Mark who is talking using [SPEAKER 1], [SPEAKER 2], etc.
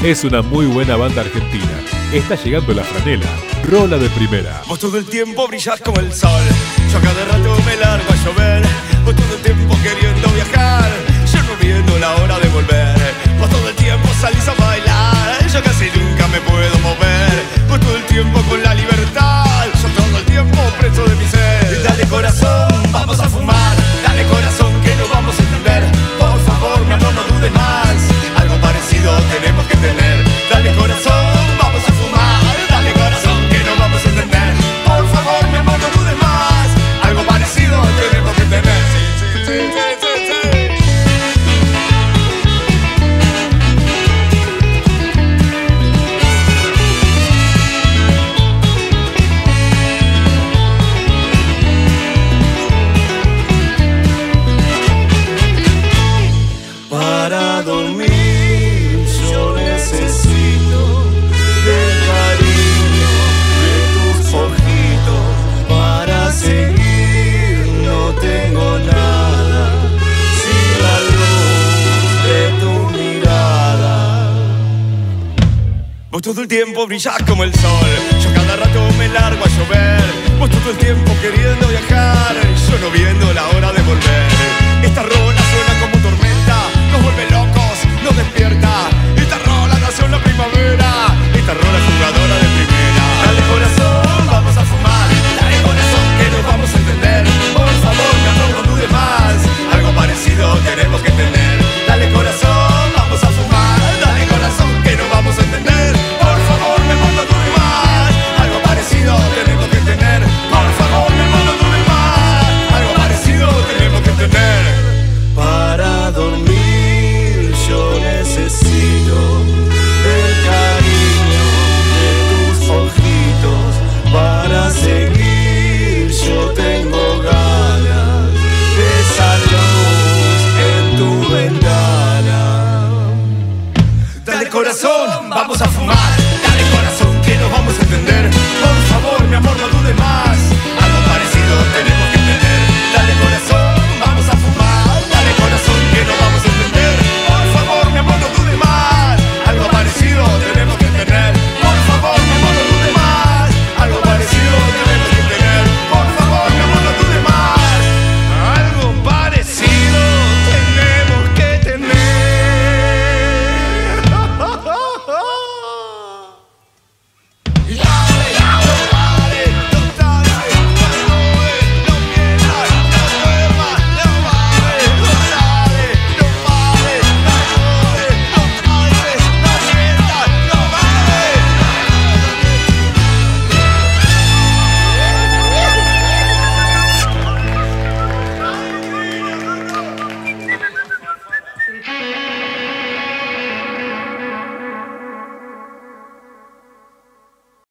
[SPEAKER 1] Es una muy buena banda argentina. Está llegando la franela, rola de primera.
[SPEAKER 2] Vos todo el tiempo brillás como el sol, yo a cada rato me largo a llover. Vos todo el tiempo queriendo viajar, yo no viendo la hora de volver. Vos todo el tiempo salís a bailar, yo casi nunca me puedo mover. Vos todo el tiempo con la libertad, yo todo el tiempo preso de mi ser. Dale corazón, vamos a fumar, dale corazón que nos vamos a entender. Por favor, mi amor, no dudes más, algo parecido tenemos que tener. Dale corazón, vamos a fumar, dale corazón que nos vamos a entender. Por favor, mi amor, no dudes más, algo parecido tenemos que tener. Sí, sí, sí, sí, sí, sí. Para dormir yo necesito del cariño de tus ojitos. Para seguir no tengo nada sin la luz de tu mirada. Vos todo el tiempo brillás como el sol, yo cada rato me largo a llover. Vos todo el tiempo queriendo viajar, yo no viendo la hora de volver. Esta rola suena como tormenta, nos vuelve locos, nos despierta. Esta rola nació en la primavera, esta rola es jugadora de primera. Dale corazón, vamos a fumar, dale corazón que nos vamos a entender. Por favor, mi amor, no dudes más, algo parecido tenemos que tener. Dale corazón, vamos a fumar, dale corazón que nos vamos a entender. Por favor, mi amor, no dudes más, algo parecido tenemos que tener. Por favor, mi amor, no dudes más, algo parecido tenemos que tener. Para dormir yo necesito del cariño de tus ojitos. Para seguir yo tengo ganas de esa luz en tu ventana. Dale corazón, vamos a fumar, dale corazón que nos vamos a entender. Por favor, mi amor, no dudes más,